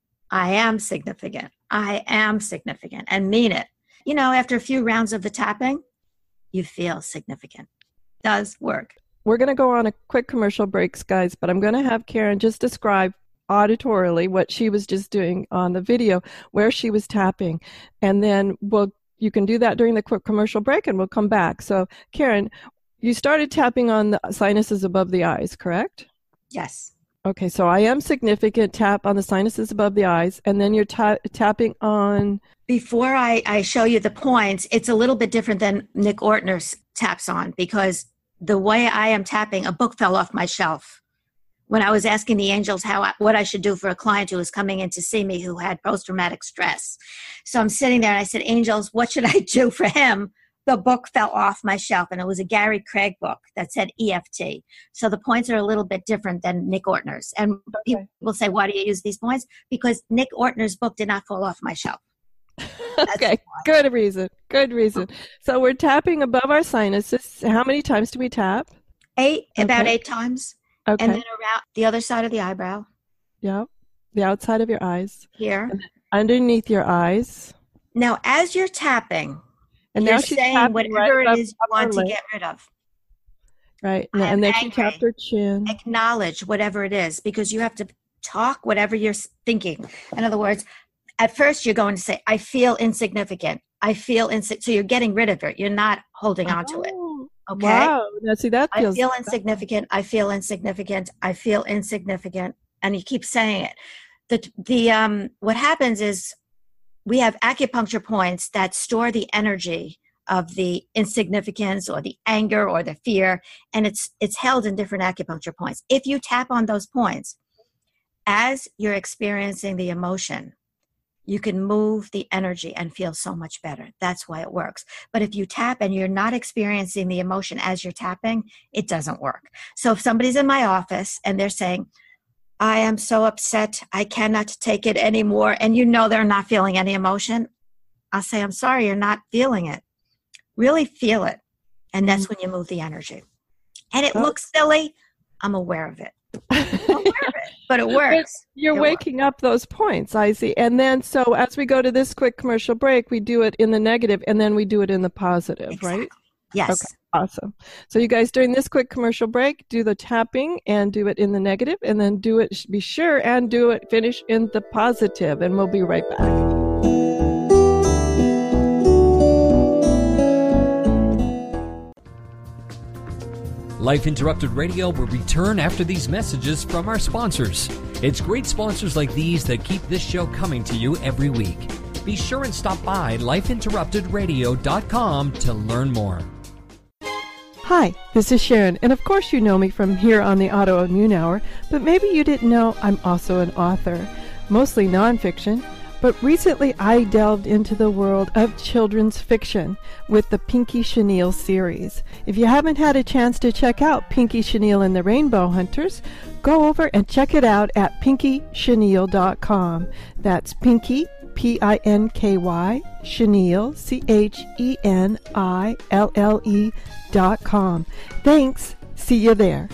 [SPEAKER 1] I am significant. I am significant. And mean it. You know, after a few rounds of the tapping, you feel significant. Does work.
[SPEAKER 3] We're going to go on a quick commercial breaks, guys, but I'm going to have Karen just describe auditorily what she was just doing on the video, where she was tapping. And then we'll you can do that during the quick commercial break, and we'll come back. So, Karen, you started tapping on the sinuses above the eyes, correct?
[SPEAKER 1] Yes.
[SPEAKER 3] Okay, so I am significant, tap on the sinuses above the eyes, and then you're ta- tapping on...
[SPEAKER 1] Before I, I show you the points, it's a little bit different than Nick Ortner's taps on, because the way I am tapping, a book fell off my shelf. When I was asking the angels how I, what I should do for a client who was coming in to see me who had post-traumatic stress. So I'm sitting there and I said, angels, what should I do for him? The book fell off my shelf, and it was a Gary Craig book that said E F T. So the points are a little bit different than Nick Ortner's. And
[SPEAKER 3] Okay.
[SPEAKER 1] people say, why do you use these points? Because Nick Ortner's book did not fall off my shelf.
[SPEAKER 3] Okay, good reason, good reason. So we're tapping above our sinuses. How many times do we tap?
[SPEAKER 1] Eight, about
[SPEAKER 3] Okay.
[SPEAKER 1] eight times.
[SPEAKER 3] Okay,
[SPEAKER 1] And then around the other side of the eyebrow,
[SPEAKER 3] yeah, the outside of your eyes,
[SPEAKER 1] here.
[SPEAKER 3] underneath your eyes.
[SPEAKER 1] Now, as you're tapping,
[SPEAKER 3] And
[SPEAKER 1] you're
[SPEAKER 3] now she's
[SPEAKER 1] saying
[SPEAKER 3] tapping
[SPEAKER 1] whatever
[SPEAKER 3] right
[SPEAKER 1] it
[SPEAKER 3] above
[SPEAKER 1] is you
[SPEAKER 3] upper
[SPEAKER 1] want to
[SPEAKER 3] lip.
[SPEAKER 1] get rid of.
[SPEAKER 3] Right, and,
[SPEAKER 1] I'm
[SPEAKER 3] and then she
[SPEAKER 1] angry.
[SPEAKER 3] tapped her chin.
[SPEAKER 1] Acknowledge whatever it is, because you have to talk whatever you're thinking. In other words, at first you're going to say, I feel insignificant. I feel insignificant. So you're getting rid of it. You're not holding on to it.
[SPEAKER 3] Oh,
[SPEAKER 1] Okay?
[SPEAKER 3] wow, now see that
[SPEAKER 1] I
[SPEAKER 3] feels...
[SPEAKER 1] feel insignificant. I feel insignificant. I feel insignificant. And you keep saying it. The, the, um, what happens is we have acupuncture points that store the energy of the insignificance or the anger or the fear, and it's it's held in different acupuncture points. If you tap on those points, as you're experiencing the emotion, you can move the energy and feel so much better. That's why it works. But if you tap and you're not experiencing the emotion as you're tapping, it doesn't work. So if somebody's in my office and they're saying, I am so upset, I cannot take it anymore, and you know they're not feeling any emotion, I'll say, I'm sorry, you're not feeling it. Really feel it. And that's when you move the energy. And it
[SPEAKER 3] Oh.
[SPEAKER 1] looks silly. I'm aware of it. I'm aware of it, but it works.
[SPEAKER 3] You're
[SPEAKER 1] It
[SPEAKER 3] waking up those points, I see. And then, so as we go to this quick commercial break, we do it in the negative, and then we do it in the positive,
[SPEAKER 1] Exactly.
[SPEAKER 3] right?
[SPEAKER 1] Yes.
[SPEAKER 3] Okay, awesome. So you guys, during this quick commercial break, do the tapping and do it in the negative, and then do it, be sure and do it, finish in the positive, and we'll be right back.
[SPEAKER 2] Life Interrupted Radio will return after these messages from our sponsors. It's great sponsors like these that keep this show coming to you every week. Be sure and stop by life interrupted radio dot com to learn more.
[SPEAKER 3] Hi, this is Sharon, and of course you know me from here on the Autoimmune Hour, but maybe you didn't know I'm also an author, mostly nonfiction. But recently I delved into the world of children's fiction with the Pinky Chenille series. If you haven't had a chance to check out Pinky Chenille and the Rainbow Hunters, go over and check it out at pinky chenille dot com. That's Pinky, P I N K Y, Chenille, C H E N I L L E dot com. Thanks. See you there.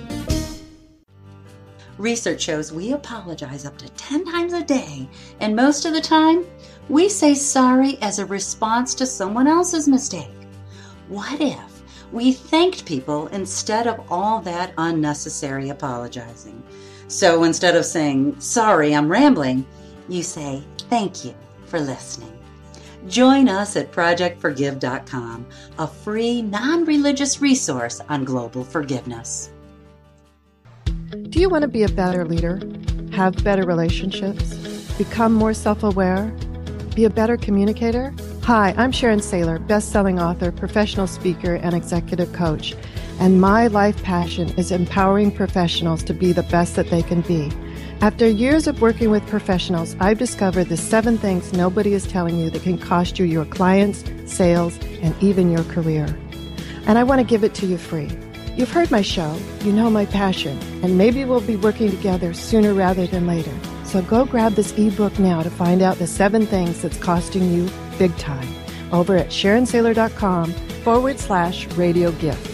[SPEAKER 4] Research shows we apologize up to ten times a day, and most of the time, we say sorry as a response to someone else's mistake. What if we thanked people instead of all that unnecessary apologizing? So instead of saying, sorry, I'm rambling, you say, thank you for listening. Join us at project forgive dot com, a free, non-religious resource on global forgiveness.
[SPEAKER 3] Do you want to be a better leader, have better relationships, become more self-aware, be a better communicator? Hi, I'm Sharon Saylor, best-selling author, professional speaker, and executive coach. And my life passion is empowering professionals to be the best that they can be. After years of working with professionals, I've discovered the seven things nobody is telling you that can cost you your clients, sales, and even your career. And I want to give it to you free. You've heard my show, you know my passion, and maybe we'll be working together sooner rather than later. So go grab this ebook now to find out the seven things that's costing you big time over at sharon saylor dot com forward slash radio gift.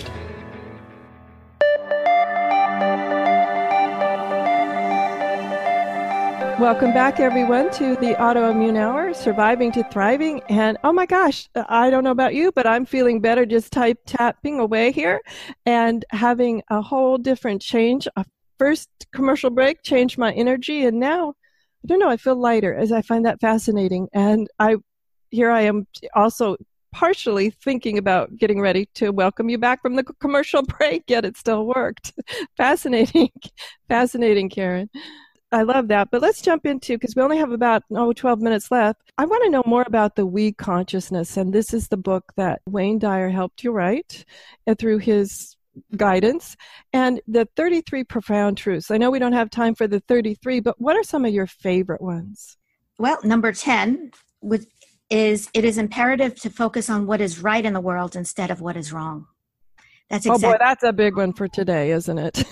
[SPEAKER 3] Welcome back, everyone, to the Autoimmune Hour, Surviving to Thriving. And oh my gosh, I don't know about you, but I'm feeling better just type tapping away here and having a whole different change. A first commercial break changed my energy, and now, I don't know, I feel lighter as I find that fascinating. And I, here I am also partially thinking about getting ready to welcome you back from the commercial break, yet it still worked. Fascinating, fascinating, Karen. I love that. But let's jump into, because we only have about, oh, twelve minutes left. I want to know more about the we consciousness. And this is the book that Wayne Dyer helped you write uh, through his guidance. And the thirty-three profound truths. I know we don't have time for the thirty-three, but what are some of your favorite ones?
[SPEAKER 1] Well, number ten would, is it is imperative to focus on what is right in the world instead of what is wrong. That's exactly.
[SPEAKER 3] Oh boy, that's a big one for today, isn't it?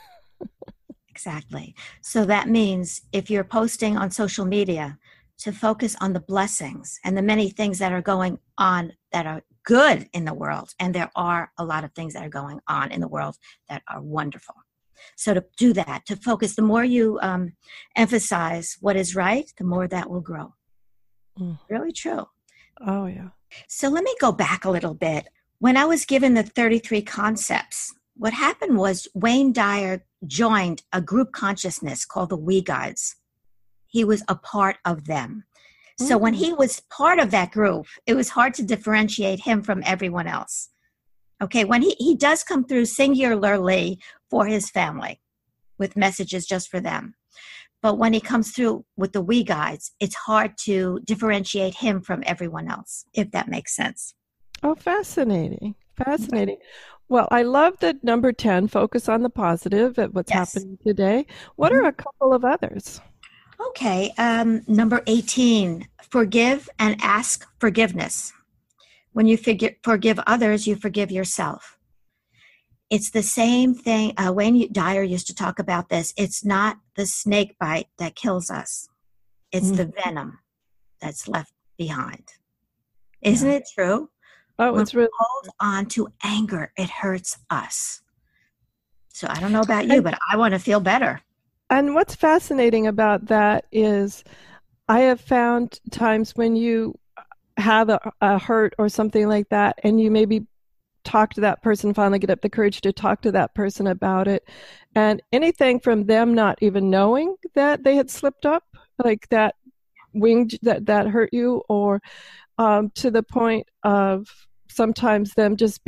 [SPEAKER 1] Exactly. So that means if you're posting on social media, to focus on the blessings and the many things that are going on that are good in the world. And there are a lot of things that are going on in the world that are wonderful. So to do that, to focus, the more you um, emphasize what is right, the more that will grow. Mm. Really true.
[SPEAKER 3] Oh, yeah.
[SPEAKER 1] So let me go back a little bit. When I was given the thirty-three concepts, what happened was Wayne Dyer joined a group consciousness called the We Guides. He was a part of them. Mm-hmm. So when he was part of that group, it was hard to differentiate him from everyone else. Okay, when he, he does come through singularly for his family with messages just for them. But when he comes through with the We Guides, it's hard to differentiate him from everyone else, if that makes sense.
[SPEAKER 3] Oh, fascinating. Fascinating. Well, I love that number ten, focus on the positive at what's yes. happening today. What are a couple of others?
[SPEAKER 1] Okay. Um, number eighteen, forgive and ask forgiveness. When you figure, forgive others, you forgive yourself. It's the same thing. Uh, Wayne Dyer used to talk about this. It's not the snake bite that kills us. It's mm-hmm. the venom that's left behind. Isn't yeah. it true?
[SPEAKER 3] Oh,
[SPEAKER 1] when
[SPEAKER 3] it's really
[SPEAKER 1] we hold on to anger, it hurts us. So I don't know about you, but I want to feel better.
[SPEAKER 3] And what's fascinating about that is I have found times when you have a, a hurt or something like that, and you maybe talk to that person, finally get up the courage to talk to that person about it. And anything from them not even knowing that they had slipped up, like that winged, that, that hurt you, or um, to the point of sometimes them just being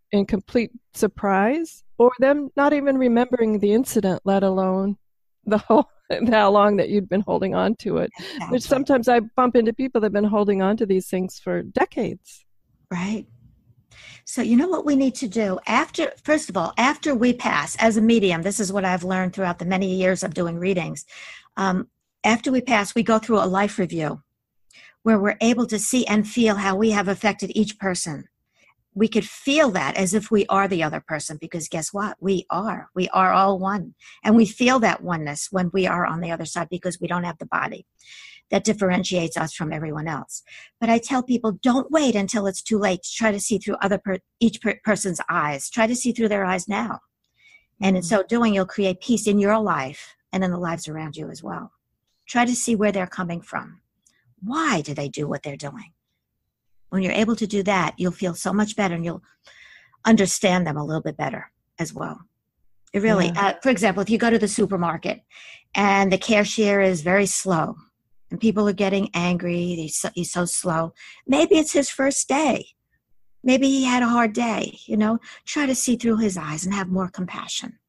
[SPEAKER 3] in complete surprise, or them not even remembering the incident, let alone the whole how long that you'd been holding on to it.
[SPEAKER 1] Exactly.
[SPEAKER 3] Which sometimes I bump into people that have been holding on to these things for decades.
[SPEAKER 1] Right. So you know what we need to do after, first of all, after we pass as a medium, this is what I've learned throughout the many years of doing readings. Um, after we pass, we go through a life review where we're able to see and feel how we have affected each person. We could feel that as if we are the other person, because guess what? We are. We are all one. And we feel that oneness when we are on the other side because we don't have the body that differentiates us from everyone else. But I tell people, don't wait until it's too late to try to see through other per- each per- person's eyes. Try to see through their eyes now. And in so doing, you'll create peace in your life and in the lives around you as well. Try to see where they're coming from. Why do they do what they're doing? When you're able to do that, you'll feel so much better and you'll understand them a little bit better as well. It really, yeah. uh, for example, if you go to the supermarket and the cashier is very slow and people are getting angry, he's so, he's so slow, maybe it's his first day. Maybe he had a hard day, you know, try to see through his eyes and have more compassion.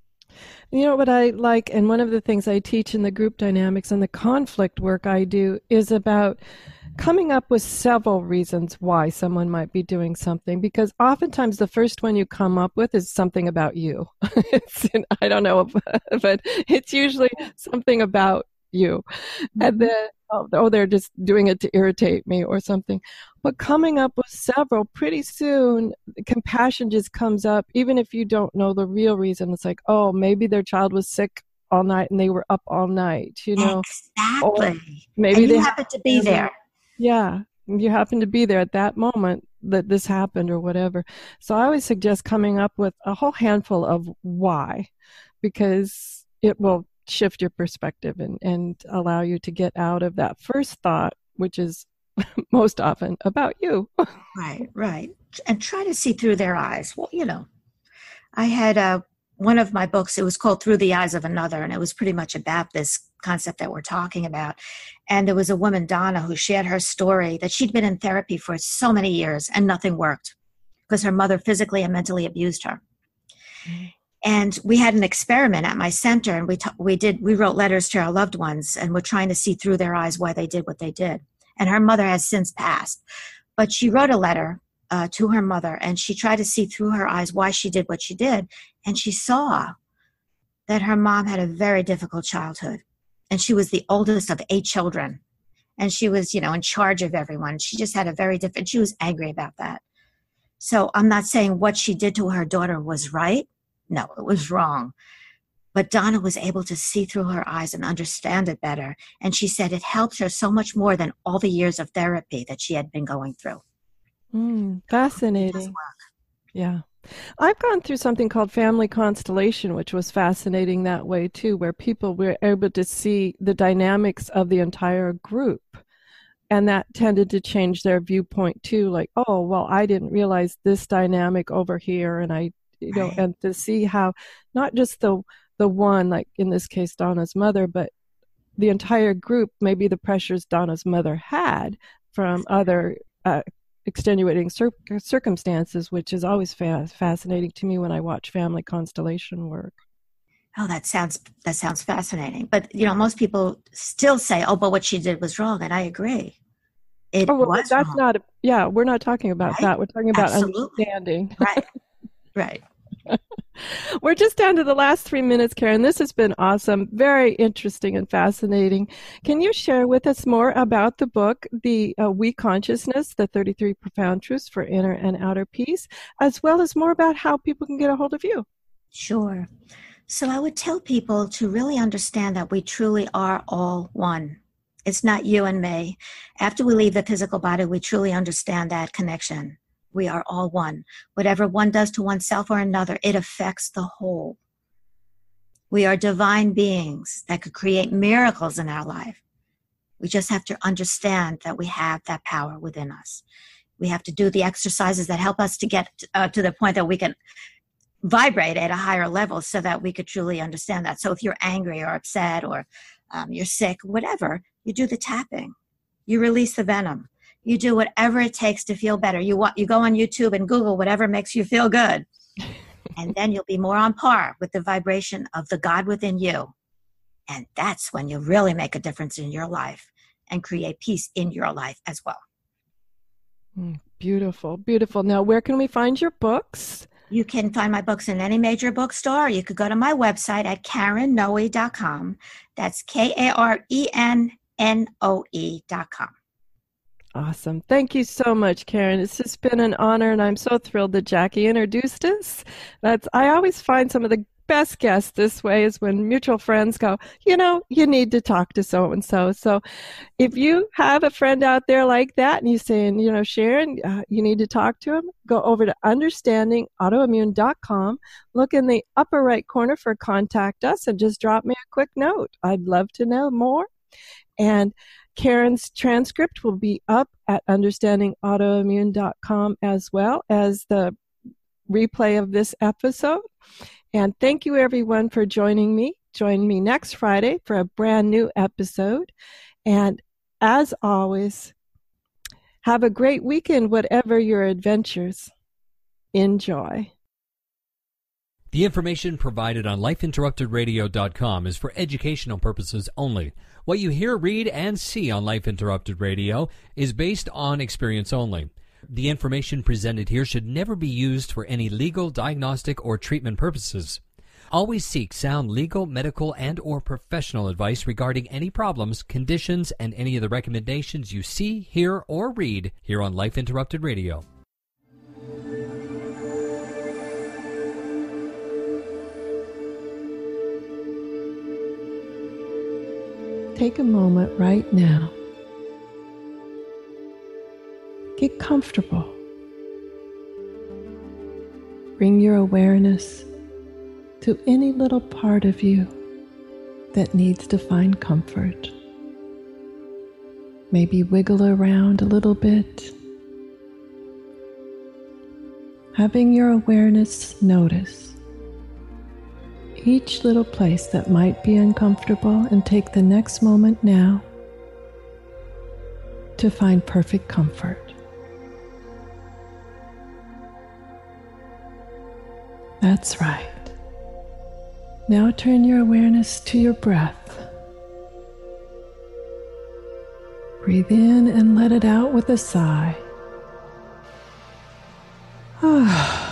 [SPEAKER 3] You know what I like, and one of the things I teach in the group dynamics and the conflict work I do is about coming up with several reasons why someone might be doing something, because oftentimes the first one you come up with is something about you. It's, I don't know, but it's usually something about you. And then, oh, oh, they're just doing it to irritate me or something. But coming up with several, pretty soon, compassion just comes up, even if you don't know the real reason. It's like, oh, maybe their child was sick all night and they were up all night, you know.
[SPEAKER 1] Exactly.
[SPEAKER 3] Or maybe
[SPEAKER 1] and
[SPEAKER 3] they
[SPEAKER 1] you happen to be there.
[SPEAKER 3] Yeah, you happen to be there at that moment that this happened or whatever. So I always suggest coming up with a whole handful of why, because it will shift your perspective and, and allow you to get out of that first thought, which is most often about you.
[SPEAKER 1] Right, right. And try to see through their eyes. Well, you know, I had uh, one of my books, it was called Through the Eyes of Another, and it was pretty much about this concept that we're talking about. And there was a woman, Donna, who shared her story that she'd been in therapy for so many years and nothing worked because her mother physically and mentally abused her. Mm-hmm. And we had an experiment at my center, and we t- we did we wrote letters to our loved ones, and we're trying to see through their eyes why they did what they did. And her mother has since passed, but she wrote a letter uh, to her mother, and she tried to see through her eyes why she did what she did, and she saw that her mom had a very difficult childhood, and she was the oldest of eight children, and she was, you know, in charge of everyone. She just had a very different. She was angry about that. So I'm not saying what she did to her daughter was right. No, it was wrong. But Donna was able to see through her eyes and understand it better. And she said it helped her so much more than all the years of therapy that she had been going through.
[SPEAKER 3] Mm, fascinating. Yeah. I've gone through something called Family Constellation, which was fascinating that way too, where people were able to see the dynamics of the entire group. And that tended to change their viewpoint too, like, oh, well, I didn't realize this dynamic over here, and I You know,
[SPEAKER 1] Right.
[SPEAKER 3] and to see how not just the the one, like in this case, Donna's mother, but the entire group, maybe the pressures Donna's mother had from other uh, extenuating cir- circumstances, which is always fa- fascinating to me when I watch family constellation work.
[SPEAKER 1] Oh, that sounds that sounds fascinating. But, you know, most people still say, oh, but what she did was wrong. And I agree. It
[SPEAKER 3] Oh, well,
[SPEAKER 1] was
[SPEAKER 3] that's
[SPEAKER 1] wrong.
[SPEAKER 3] not, a, yeah, we're not talking about
[SPEAKER 1] Right?
[SPEAKER 3] that. We're talking about
[SPEAKER 1] Absolutely.
[SPEAKER 3] understanding.
[SPEAKER 1] Right. Right.
[SPEAKER 3] We're just down to the last three minutes, Karen. This has been awesome, very interesting and fascinating. Can you share with us more about the book, The uh, We Consciousness, the thirty-three Profound Truths for Inner and Outer Peace, as well as more about how people can get a hold of you?
[SPEAKER 1] Sure. So I would tell people to really understand that we truly are all one. It's not you and me. After we leave the physical body, we truly understand that connection. We are all one. Whatever one does to oneself or another, it affects the whole. We are divine beings that could create miracles in our life. We just have to understand that we have that power within us. We have to do the exercises that help us to get uh, to the point that we can vibrate at a higher level so that we could truly understand that. So if you're angry or upset or um, you're sick, whatever, you do the tapping. You release the venom. You do whatever it takes to feel better. You want, you go on YouTube and Google whatever makes you feel good. And then you'll be more on par with the vibration of the God within you. And that's when you really make a difference in your life and create peace in your life as well.
[SPEAKER 3] Mm, beautiful, beautiful. Now, where can we find your books?
[SPEAKER 1] You can find my books in any major bookstore. You could go to my website at karen noe dot com. That's K A R E N N O E dot com.
[SPEAKER 3] Awesome. Thank you so much, Karen. It's just been an honor, and I'm so thrilled that Jackie introduced us. That's I always find some of the best guests this way is when mutual friends go, you know, you need to talk to so-and-so. So if you have a friend out there like that and you're saying, you know, Sharon, uh, you need to talk to him, go over to understanding autoimmune dot com, look in the upper right corner for contact us, and just drop me a quick note. I'd love to know more. And Karen's transcript will be up at understanding autoimmune dot com as well as the replay of this episode. And thank you, everyone, for joining me. Join me next Friday for a brand new episode. And as always, have a great weekend, whatever your adventures. Enjoy.
[SPEAKER 2] The information provided on life interrupted radio dot com is for educational purposes only. What you hear, read, and see on Life Interrupted Radio is based on experience only. The information presented here should never be used for any legal, diagnostic, or treatment purposes. Always seek sound legal, medical, and or professional advice regarding any problems, conditions, and any of the recommendations you see, hear, or read here on Life Interrupted Radio.
[SPEAKER 3] Take a moment right now. Get comfortable. Bring your awareness to any little part of you that needs to find comfort. Maybe wiggle around a little bit. Having your awareness notice each little place that might be uncomfortable, and take the next moment now to find perfect comfort. That's right. Now turn your awareness to your breath. Breathe in and let it out with a sigh. Ah.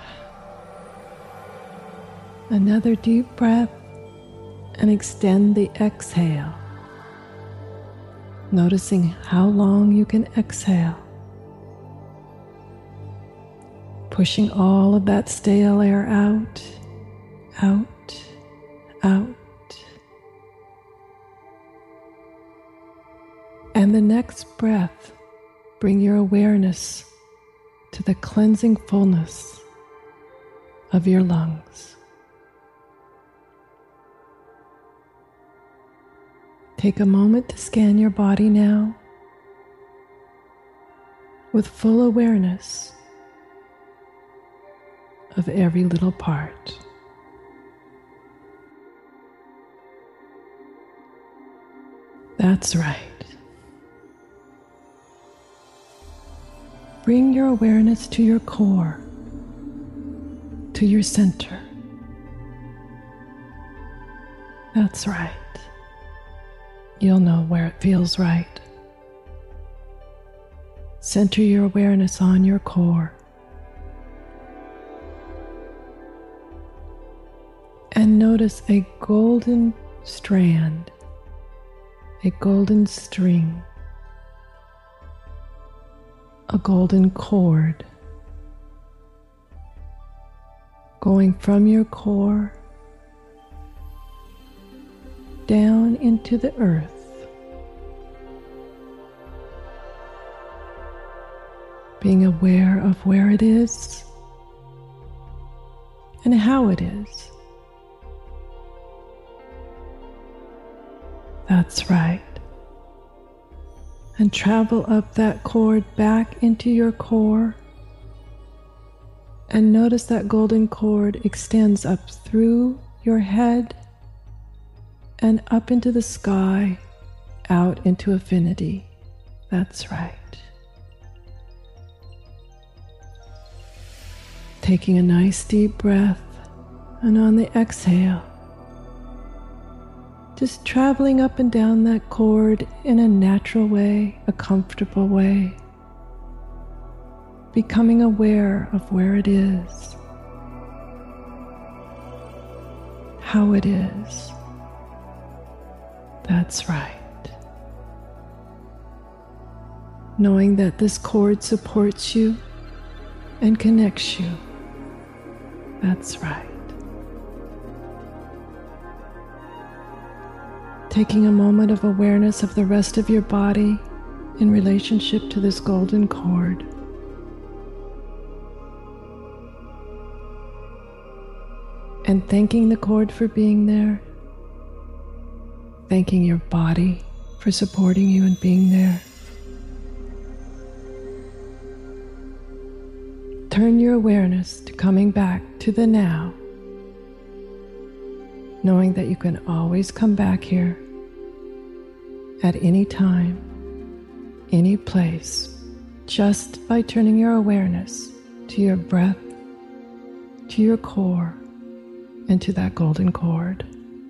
[SPEAKER 3] Another deep breath and extend the exhale, noticing how long you can exhale, pushing all of that stale air out, out, out. And the next breath, bring your awareness to the cleansing fullness of your lungs. Take a moment to scan your body now with full awareness of every little part. That's right. Bring your awareness to your core, to your center. That's right. You'll know where it feels right. Center your awareness on your core. And notice a golden strand, a golden string, a golden cord going from your core down into the earth, being aware of where it is and how it is. That's right. And travel up that cord back into your core, and notice that golden cord extends up through your head and up into the sky, out into infinity. That's right. taking a nice deep breath, and on the exhale, just traveling up and down that cord in a natural way, a comfortable way, becoming aware of where it is, how it is. That's right. Knowing that this cord supports you and connects you. That's right. Taking a moment of awareness of the rest of your body in relationship to this golden cord. And thanking the cord for being there. Thanking your body for supporting you and being there. Turn your awareness to coming back to the now, knowing that you can always come back here at any time, any place, just by turning your awareness to your breath, to your core, and to that golden cord.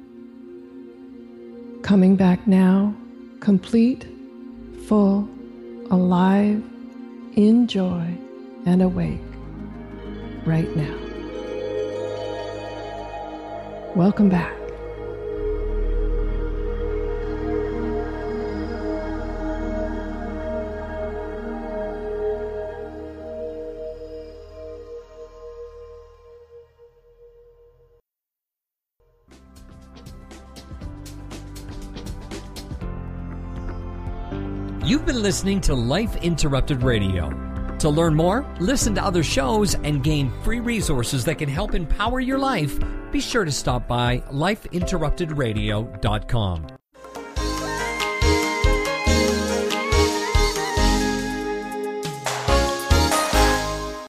[SPEAKER 3] Coming back now, complete, full, alive, in joy, and awake right now. Welcome back.
[SPEAKER 2] You've been listening to Life Interrupted Radio. To learn more, listen to other shows, and gain free resources that can help empower your life, be sure to stop by life interrupted radio dot com.